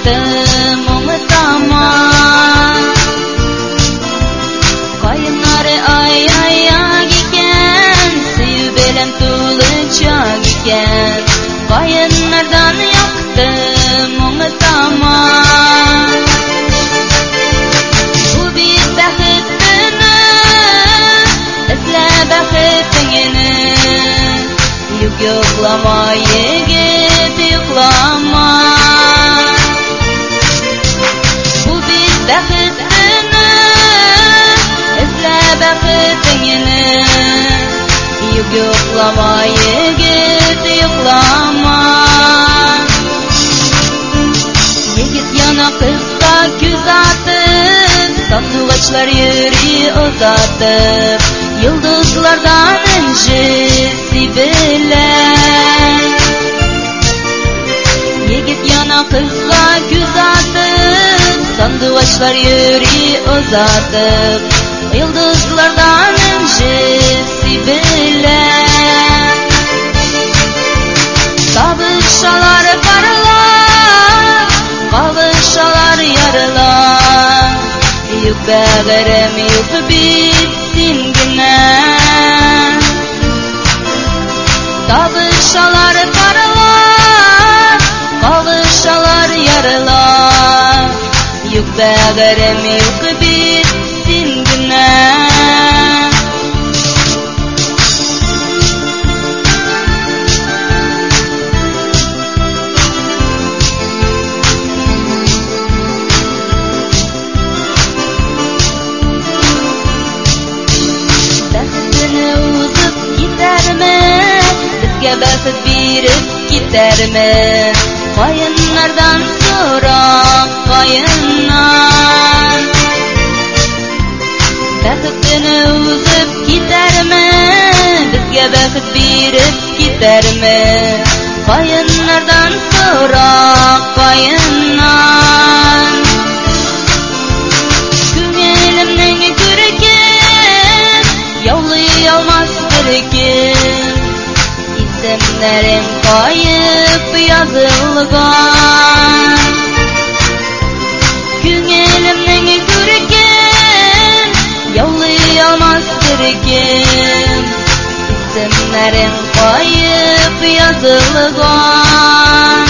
yaktım unutama. Kayınları ay iken, suyu belen tulacak iken, kayınlardan yaktım unutama. Bu bir bəxtini, esle bəxtini, yoklama yigit yoklama. Bu bir bəxtini, esle bəxtini, yoklama yigit yoklama. Yigit yana kızga göz atıp, sandıvaçlar yürü uzatıp, yıldızlardan incisi bilen. Yigit yana kızga göz atıp, sandıvaçlar yürü uzatıp, yıldızlardan incisi bilen. Kavuşalar karılar, kavuşalar yarılar, yük bəğirəm yük bitsin güne. Kavuşalar karılar, kavuşalar yarılar, yük bəğirəm yük bitsin güne. Bizge bəxt birib gidermi? Kayınlardan sorak kayınlar. Bəxtini uzib gidermi? Bizge bəxt birib gidermi? Kayınlardan sorak kayınlar. Köngülümden gürken, yavlay almaz birken, isimlerim kayıp yazılgan. Köngülümden gürken, yavlay almaz birken, isimlerim kayıp yazılgan.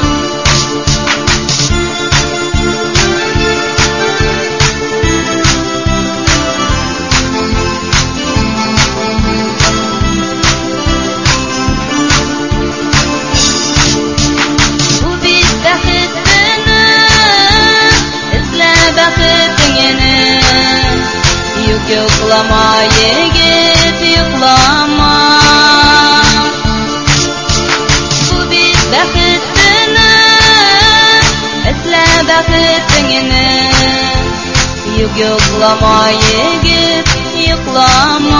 Yoklama yigit yoklama. Bu bir bəxtini, esle bəxtini, yoklama yigit yoklama.